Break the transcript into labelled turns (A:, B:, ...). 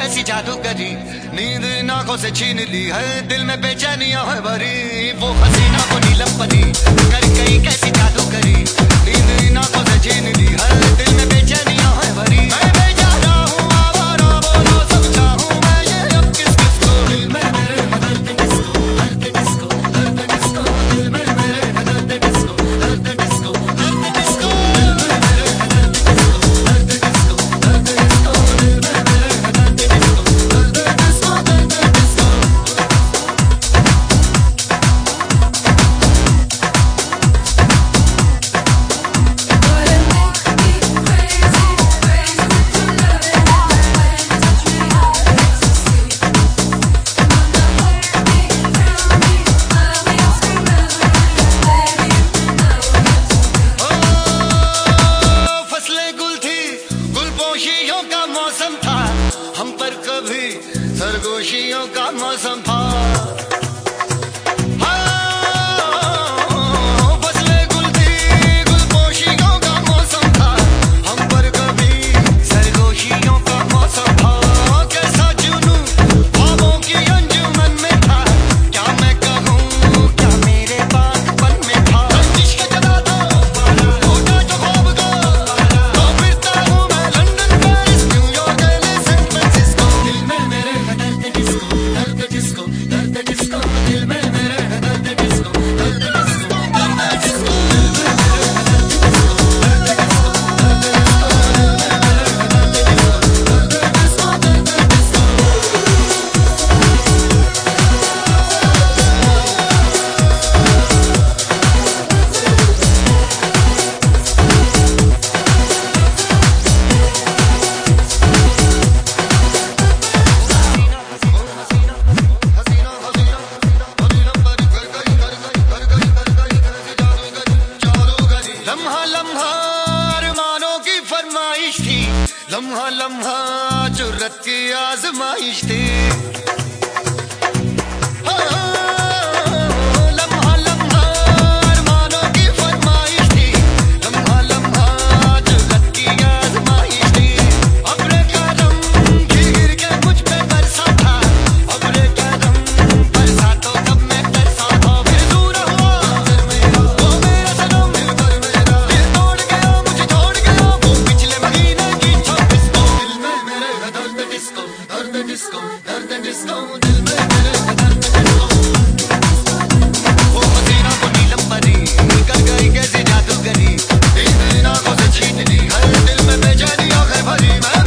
A: कैसी जादू करी, नींद इन आंखों से छीन ली है, दिल में बेचैनियां है भरी। वो हसीना वो नीलम परी कर गई कैसी जादू करी, नींद इन आंखों से छीन ली है, दिल में बेचैनियां है भरी। मैं बेचारा हूँ आवारा, बोलो समझा हूँ मैं ये अब किस किस को। दिल में मेरे बदलते डिस्को, दर्द डिस्को, दर्द डिस्को, दिल में मेरे बदलते डिस्को, दर्द डिस्को, दर्द डिस्को, दिल में मेरे बदलते डिस्को, दर्द डिस्को, दर्द डिस्को, दिल में मेरे बदलते डिस्को, दर्द डिस्को, दर्द डिस्को। सरगोशियों का मौसम था, हम पर कभी सरगोशियों का मौसम था। फसलें गुल थी, गुलपोशियों का मौसम था, हम पर कभी सरगोशियों का मौसम था। कैसा जुनू ख्वाबों की अंजुमन में था, क्या मैं कहूँ क्या मेरे बागपन में था। इश्क जला दो होगा जो ख्वाब का, तो फिरता हूँ मैं London Paris New York LA San Francisco. दिल में मेरे बदलते डिस्को, दर्द डिस्को, दर्द डिस्को, दिल में मेरे बदलते डिस्को, दर्द डिस्को, दर्द डिस्को, दिल में मेरे बदलते डिस्को, दर्द डिस्को, दर्द डिस्को, दिल में मेरे बदलते डिस्को, दर्द डिस्को, दर्द डिस्को। लम्हा लम्हा अरमानों की फरमाइश थी, लम्हा लम्हा जुर्रत की आजमाइश थी। लम्हा लम्हा अरमानों की फरमाइश थी, लम्हा लम्हा जुर्रत की आजमाइश थी। अब्रे कदम गिर के मुझ पे बरसा था, अब्रे कदम बरसा तो तब मैं तरसा था। फिर दूर हुआ वो मेरा सनम, दिल तोड़ गया मुझे छोड़ गया वो पिछले महीने की 26 को। दिल में मेरे बदलते डिस्को, दर्द डिस्को, दर्द डिस्को, दिल में मेरे बदलते डिस्को। वो हसीना वो नीलम परी कर गई कैसी जादू करी, नींद इन आंखों से छीन ली है, दिल में बेचैनियां है भरी। मैं